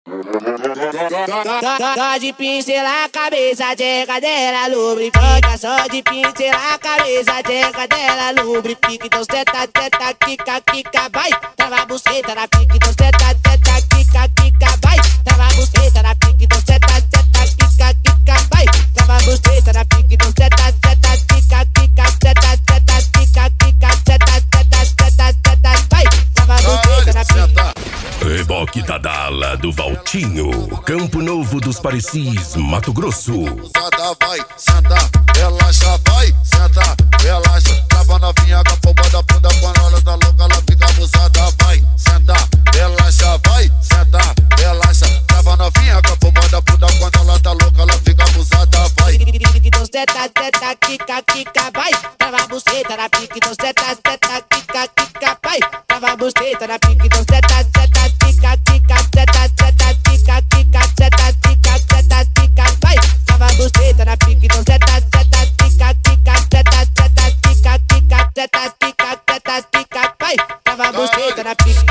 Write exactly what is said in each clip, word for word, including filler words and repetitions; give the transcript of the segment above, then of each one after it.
Só de pincelar a cabeça, tcheca dela lubrifica. Só de pincelar a cabeça, tcheca dela lubrifica. Então seta, seta, quica, quica, vai. Trava a buceta na pique. Então seta, seta, quica, quica, vai. Trava a buceta na pique. Então seta, seta, quica, quica, vai. Trava a buceta na pique. Então seta, seta, quica, quica, seta, seta, quica, quica, seta, seta, seta, seta, vai. Trava a buceta na pique. Reboque da Dala do Valtinho, Campo Novo dos Parecis, Mato Grosso. Senta, vai, senta, relaxa, vai, senta, relaxa. Trava novinha com a pomba da bunda, quando ela tá louca, ela fica abusada, vai, senta, relaxa, vai, senta, relaxa. Trava novinha com a pomba da bunda, quando ela tá louca, ela fica abusada, vai. Então seta, seta, quica, quica, vai. Trava a buceta na pique. Então seta, seta, quica, quica, vai. Trava a buceta na pique. Então seta, seta, quica, quica, seta, seta, quica, quica, seta, quica, seta, quica, vai. Trava a buceta na pique. Então seta, seta, quica, quica, seta, seta, quica, quica, seta, quica, seta, quica, vai. Trava a buceta na pique.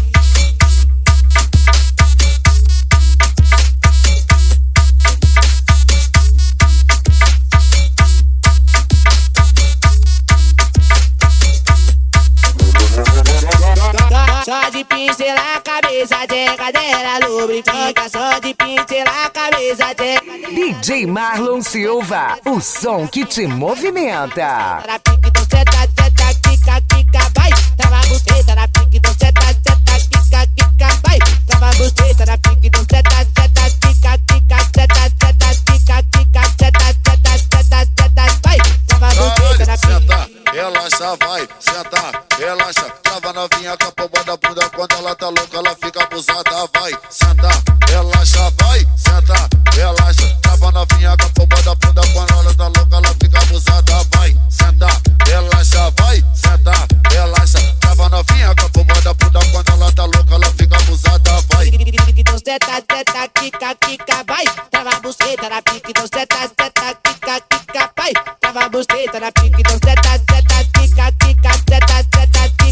Só de pincelar a cabeça, tcheca dela lubrifica. Só de pincelar a cabeça, tcheca dela. D J Marlon Silva, o som que te movimenta. Na pique, então seta, seta, quica, quica, vai. Trava a buceta na pique, então seta, seta, quica, quica, vai. Trava a buceta na pique, então seta, seta, quica, quica, seta, seta, quica, quica, seta, seta, seta, seta, vai. Trava a buceta na pique. Senta, relaxa, vai, senta, relaxa. Trava novinha com a pomba da bunda, quando ela tá louca, ela fica abusada, vai, senta, relaxa, vai, senta, relaxa. Trava novinha com a pomba da bunda, quando ela tá louca, ela fica abusada, vai, senta, relaxa, vai, senta, relaxa. Trava novinha com a pomba da bunda, quando ela tá louca, ela fica abusada, vai. Então seta, seta, quica, quica, vai. Trava a buceta na pique. Então seta, seta, quica, quica, vai. Trava a buceta na pique. Então seta, seta, quica, quica, seta, seta, quica.